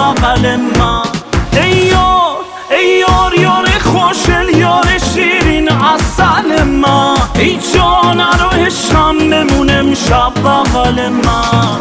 بغل ما. ای یار یار خوشل یار شیرین عسل ما، ای جان رو عشقم بمونه امشب بغل ما.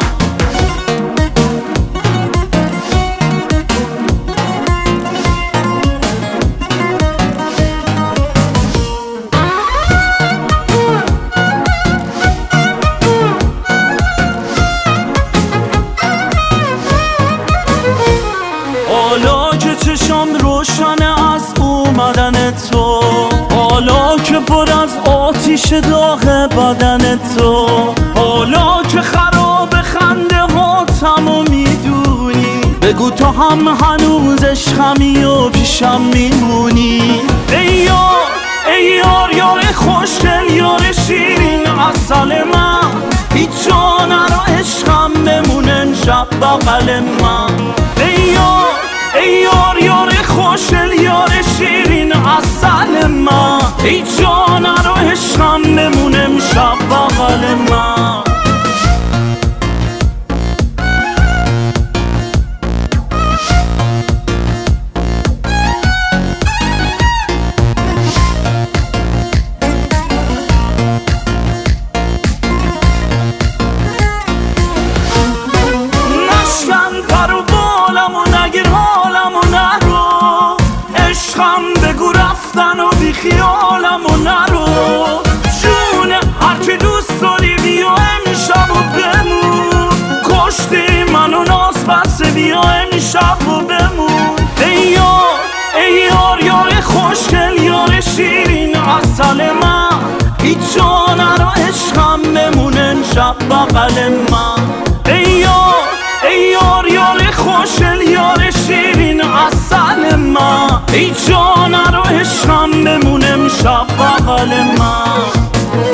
حالا که چشم روشنه از اومدن تو، حالا که پر از آتیش داغ بدن تو، حالا که خراب خنده هاتم و میدونی، بگو تو هم هنوز عشقمی و پیشم میمونی. ای یار یار خوشگل یار شیرین عسل من، هیچ جان رو عشقم بمونه امشب بغل من. ای یار یار خوشل یار شیرین عسل من، ای جان رو عشقم بمونه امشب بغل من. نشکن پر و بالم و نگیر حالم و نرو، عشقم بگو رفتن و بی خیالم و نرو. جون هر که دوست داری بیا امشب و بمون، کشتی منو ناز بسته بیا امشب و بمون. ای یار یار خوشگل یار شیرین عسل من، هیچ جان رو عشقم بمونه امشب بغل من. ای یار یار خوشل یار شیرین عسل من، ای جان رو عشقم بمونه امشب بغل من.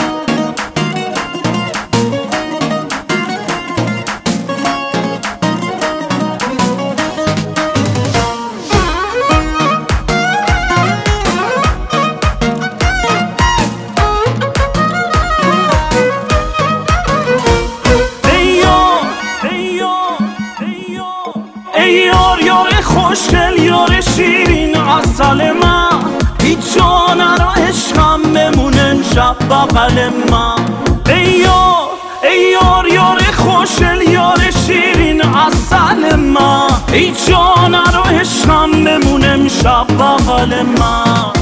ای یار یار خوشگل یار شیرین عسل من، هیچ جان رو عشقم بمونه امشب بغل من. ای یار یار خوشگل یار شیرین عسل من، ای جان رو عشقم بمونه امشب بغل من.